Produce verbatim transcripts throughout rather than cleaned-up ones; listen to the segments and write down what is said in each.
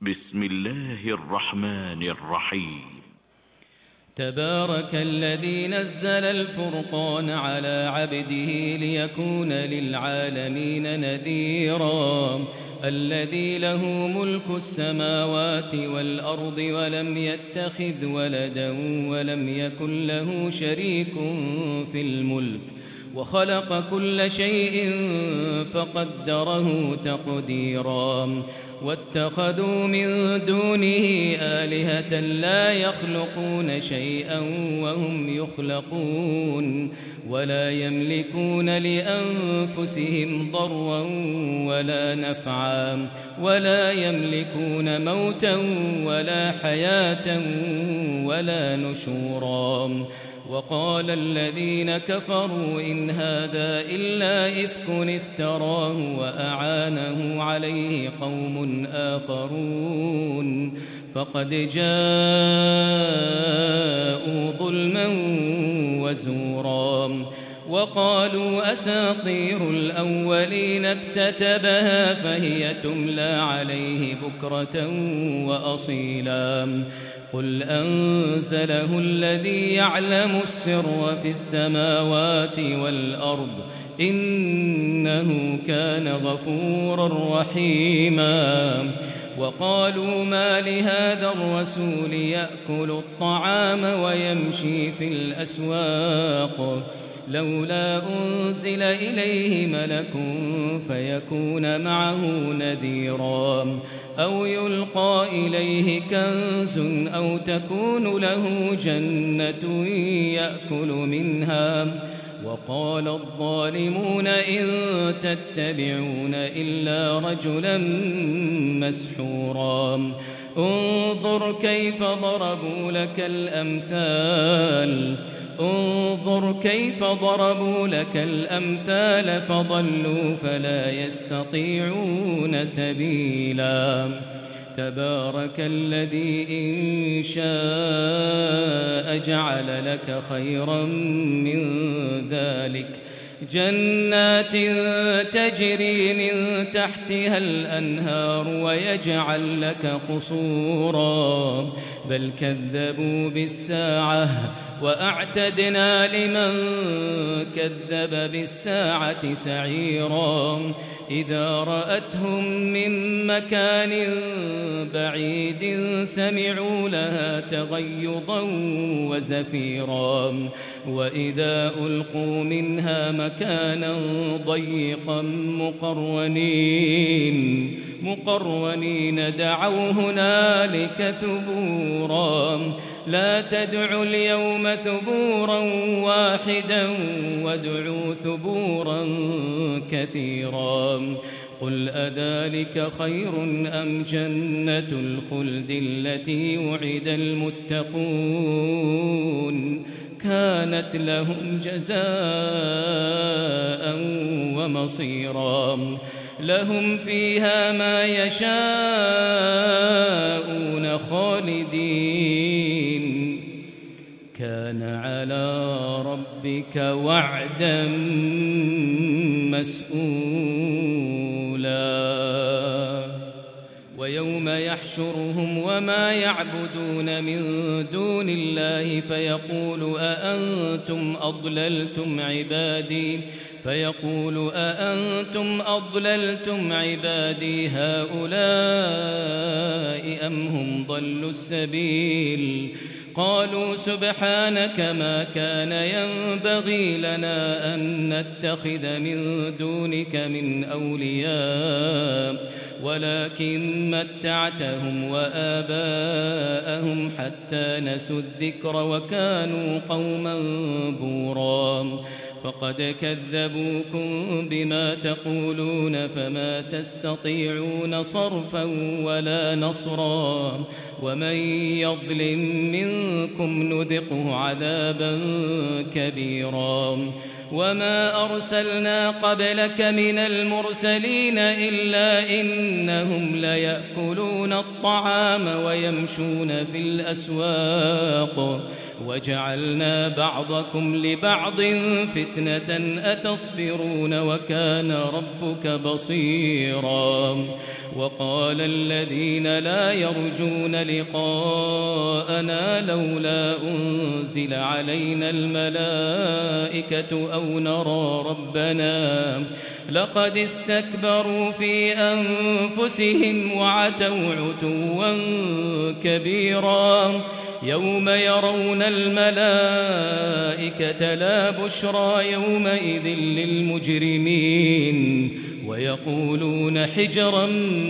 بسم الله الرحمن الرحيم. تبارك الذي نزل الفرقان على عبده ليكون للعالمين نذيرا الذي له ملك السماوات والأرض ولم يتخذ ولدا ولم يكن له شريك في الملك وخلق كل شيء فقدره تقديرا واتخذوا من دونه آلهة لا يخلقون شيئا وهم يخلقون ولا يملكون لأنفسهم ضرا ولا نفعا ولا يملكون موتا ولا حياة ولا نشورا وقال الذين كفروا إن هذا إلا إفك افتراه وأعانه عليه قوم آخرون فقد جاءوا ظلما وزورا وقالوا أساطير الأولين اكتتبها فهي تملى عليه بكرة وأصيلا قل أنزله الذي يعلم السر في السماوات والأرض إنه كان غفورا رحيما وقالوا ما لهذا الرسول يأكل الطعام ويمشي في الأسواق لولا أنزل إليه ملك فيكون معه نذيرا أو يلقى إليه كنز أو تكون له جنة يأكل منها وقال الظالمون إن تتبعون إلا رجلا مسحورا انظر كيف ضربوا لك الأمثال انظر كيف ضربوا لك الأمثال فضلوا فلا يستطيعون سبيلا تبارك الذي إن شاء جعل لك خيرا من ذلك جنات تجري من تحتها الأنهار ويجعل لك قصورا بل كذبوا بالساعة وأعتدنا لمن كذب بالساعة سعيرا إذا رأتهم من مكان بعيد سمعوا لها تغيظا وزفيرا وإذا ألقوا منها مكانا ضيقا مقرنين مقرنين دعوا هنالك ثبورا لا تدعوا اليوم ثبورا واحدا وادعوا ثبورا كثيرا قل أذلك خير أم جنة الخلد التي وعد المتقون كانت لهم جزاء ومصيرا لهم فيها ما يشاءون خالدين كان على ربك وعدا مسئولا ويوم يحشرهم وما يعبدون من دون الله فيقول أأنتم أضللتم عبادي فيقول أأنتم أضللتم عبادي هؤلاء أم هم ضلوا السبيل قالوا سبحانك ما كان ينبغي لنا أن نتخذ من دونك من أولياء ولكن متعتهم وآباءهم حتى نسوا الذكر وكانوا قوما بورا فقد كذبوكم بما تقولون فما تستطيعون صرفا ولا نصرا ومن يظلم منكم نذقه عذابا كبيرا وما أرسلنا قبلك من المرسلين إلا إنهم ليأكلون الطعام ويمشون في الأسواق وجعلنا بعضكم لبعض فتنة أتصبرون وكان ربك بصيرا وقال الذين لا يرجون لقاءنا لولا أنزل علينا الملائكة أو نرى ربنا لقد استكبروا في أنفسهم وعتوا عتوا كبيرا يوم يرون الملائكة لا بشرى يومئذ للمجرمين ويقولون حجرا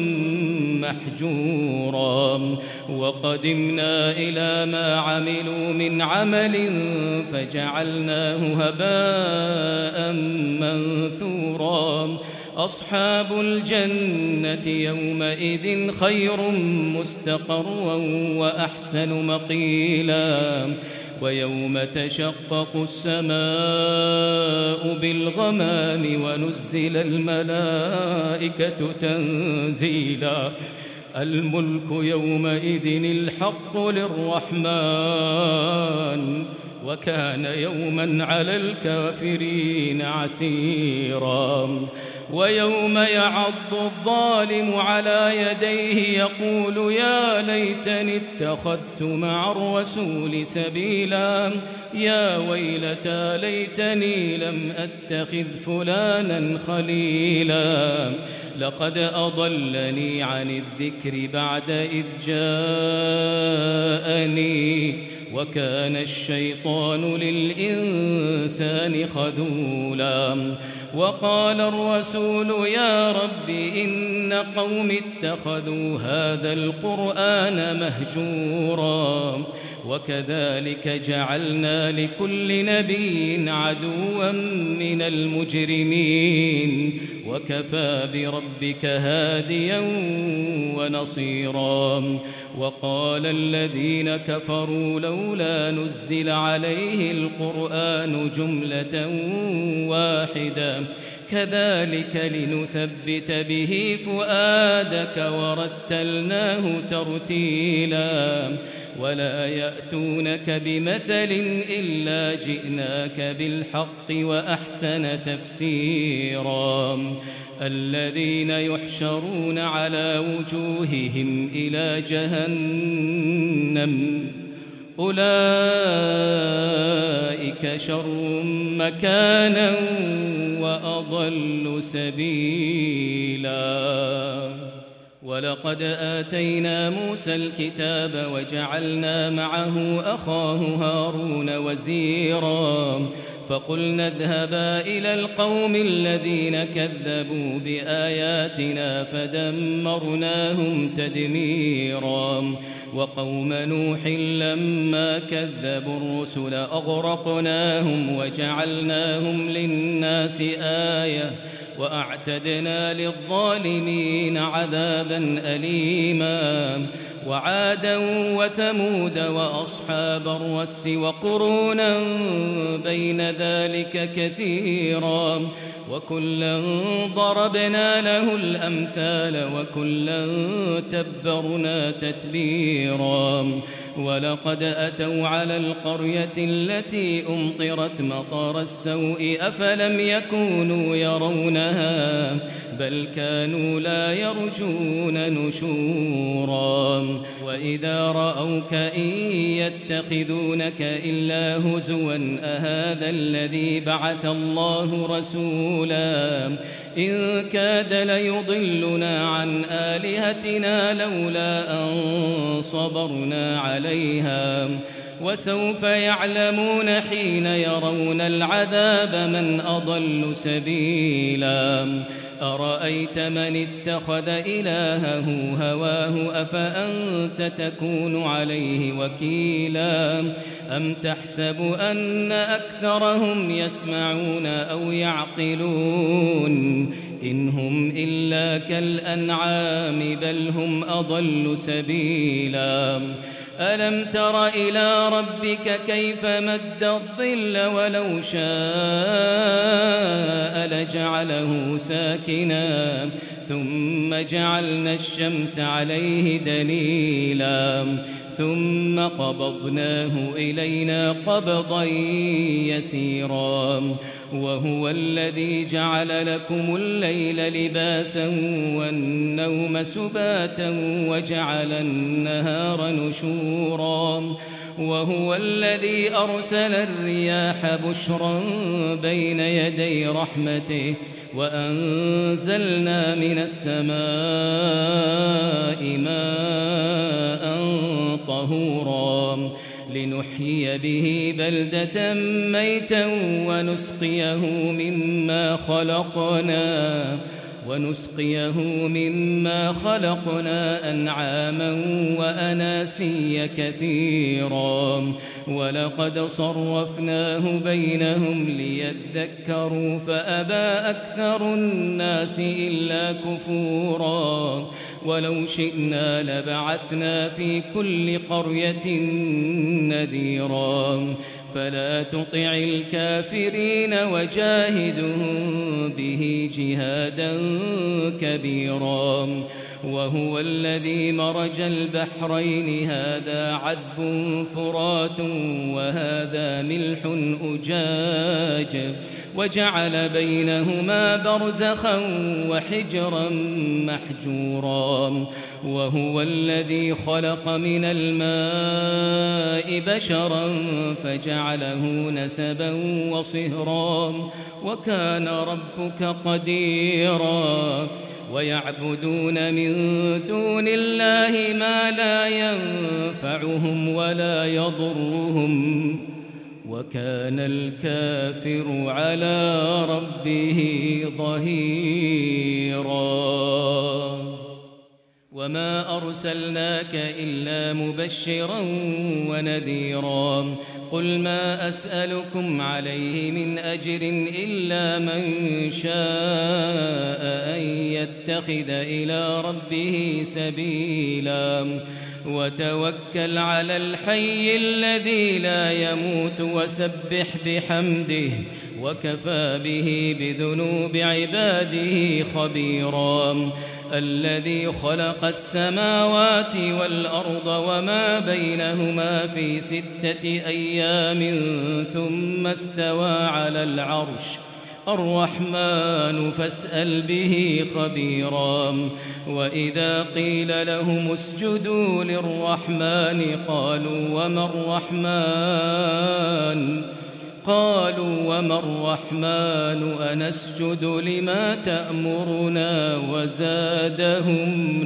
محجورا وقدمنا إلى ما عملوا من عمل فجعلناه هباء منثورا أصحاب الجنة يومئذ خير مستقرا وأحسن مقيلا ويوم تشقق السماء بالغمام ونزل الملائكة تنزيلا الملك يومئذ الحق للرحمن وكان يوما على الكافرين عسيرا ويوم يعض الظالم على يديه يقول يا ليتني اتخذت مع الرسول سبيلا يا ويلتى ليتني لم أتخذ فلانا خليلا لقد أضلني عن الذكر بعد إذ جاءني وكان الشيطان للإنسان خذولا وقال الرسول يا رب إن قوم اتخذوا هذا القرآن مهجورا وكذلك جعلنا لكل نبي عدوا من المجرمين وكفى بربك هاديا ونصيرا وقال الذين كفروا لولا نزل عليه القرآن جملة واحدة كذلك لنثبت به فؤادك ورتلناه ترتيلا ولا يأتونك بمثل إلا جئناك بالحق وأحسن تفسيرا الذين يحشرون على وجوههم إلى جهنم أولئك شر مكانا وأضل سبيلا ولقد آتينا موسى الكتاب وجعلنا معه أخاه هارون وزيرا فقلنا اذهبا إلى القوم الذين كذبوا بآياتنا فدمرناهم تدميرا وقوم نوح لما كذبوا الرسل أغرقناهم وجعلناهم للناس آية وأعتدنا للظالمين عذابا أليما وعادا وثمود وأصحاب الرس وقرونا بين ذلك كثيرا وكلا ضربنا له الأمثال وكلا تبرنا تتبيرا ولقد أتوا على القرية التي أمطرت مطر السوء أفلم يكونوا يرونها بل كانوا لا يرجون نشورا وإذا رأوك إن يتخذونك إلا هزوا أهذا الذي بعث الله رسولا إن كاد ليضلنا عن آلهتنا لولا أن صبرنا عليها وسوف يعلمون حين يرون العذاب من أضل سبيلا أرأيت من اتخذ إلهه هواه أفأنت تكون عليه وكيلا أم تحسب أن أكثرهم يسمعون أو يعقلون إن هم إلا كالأنعام بل هم أضل سبيلا ألم تر إلى ربك كيف مد الظل ولو شاء لجعله ساكنا ثم جعلنا الشمس عليه دليلا ثم قبضناه إلينا قبضا يسيرا وهو الذي جعل لكم الليل لباسا والنوم سباتا وجعل النهار نشورا وهو الذي أرسل الرياح بشرا بين يدي رحمته وأنزلنا من السماء ماء طهورا لنحيي به بلدة ميتا ونسقيه مما خلقنا ونسقيه مما خلقنا أنعاما وأناسيا كثيرا ولقد صرفناه بينهم ليذكروا فأبى أكثر الناس إلا كفورا ولو شئنا لبعثنا في كل قرية نذيرا فلا تطع الكافرين وجاهدهم به جهادا كبيرا وهو الذي مرج البحرين هذا عذب فرات وهذا ملح أجاج وجعل بينهما برزخا وحجرا محجورا وهو الذي خلق من الماء بشرا فجعله نسبا وصهرا وكان ربك قديرا ويعبدون من دون الله ما لا ينفعهم ولا يضرهم وكان الكافر على ربه ظهيرا وما أرسلناك إلا مبشرا ونذيرا قل ما أسألكم عليه من أجر إلا من شاء أن يتخذ إلى ربه سبيلا وتوكل على الحي الذي لا يموت وسبح بحمده وكفى به بذنوب عباده خبيرا الذي خلق السماوات والأرض وما بينهما في ستة أيام ثم استوى على العرش الرحمن فاسأل به خبيرا وإذا قيل لهم اسجدوا للرحمن قالوا وما الرحمن قالوا وما الرحمن أنسجد لما تأمرنا وزادهم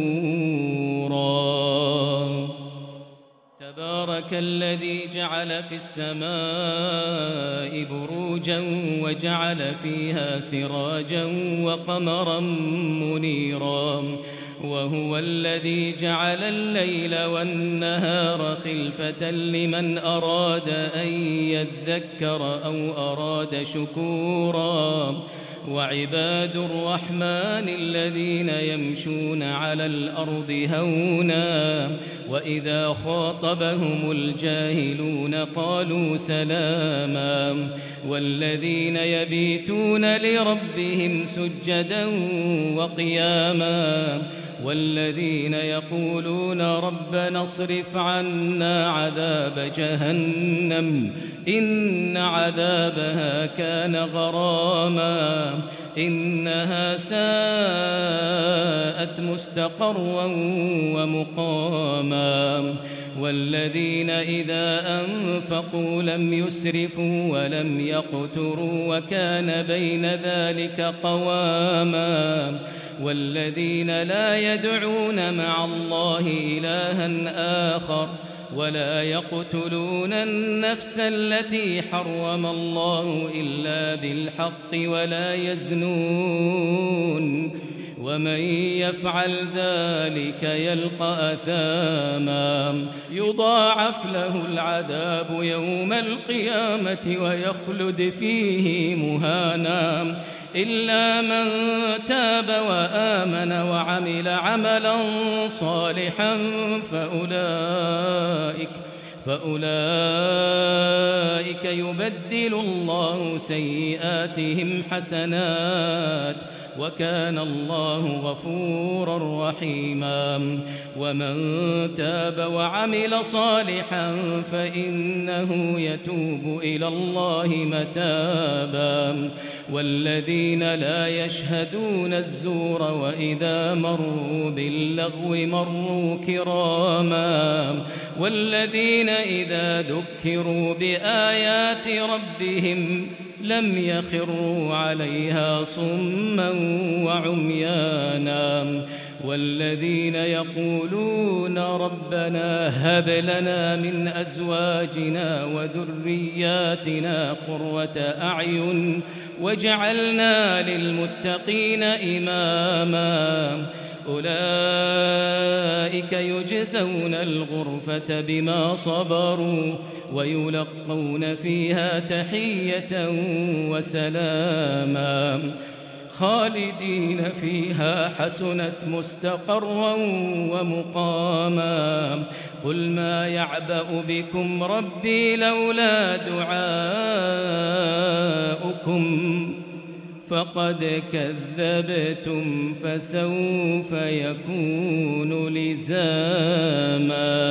نفورا تبارك الذي جعل في السماء بروجا وجعل فيها سراجا وقمرا منيرا وهو الذي جعل الليل والنهار خلفة لمن أراد أن يذكر أو أراد شكورا وعباد الرحمن الذين يمشون على الأرض هونا وإذا خاطبهم الجاهلون قالوا سلاما والذين يبيتون لربهم سجدا وقياما والذين يقولون ربنا اصرف عنا عذاب جهنم إن عذابها كان غراما إنها ساءت مستقرا ومقاما والذين إذا أنفقوا لم يسرفوا ولم يقتروا وكان بين ذلك قواما والذين لا يدعون مع الله إلها آخر ولا يقتلون النفس التي حرم الله إلا بالحق ولا يزنون ومن يفعل ذلك يلقى أثاما يضاعف له العذاب يوم القيامة ويخلد فيه مهانا إلا من تاب وآمن وعمل عملا صالحا فأولئك فأولئك يبدل الله سيئاتهم حسنات وكان الله غفورا رحيما ومن تاب وعمل صالحا فإنه يتوب إلى الله متابا والذين لا يشهدون الزور وإذا مروا باللغو مروا كراما والذين إذا ذكروا بآيات ربهم لم يخروا عليها صما وعميانا والذين يقولون ربنا هب لنا من أزواجنا وذرياتنا قرة أعين واجعلنا للمتقين إماما أولئك يجزون الغرفة بما صبروا ويلقون فيها تحية وسلاما خالدين فيها حسنت مستقرا ومقاما قل ما يعبأ بكم ربي لولا دعاؤكم فقد كذبتم فسوف يكون لزاما.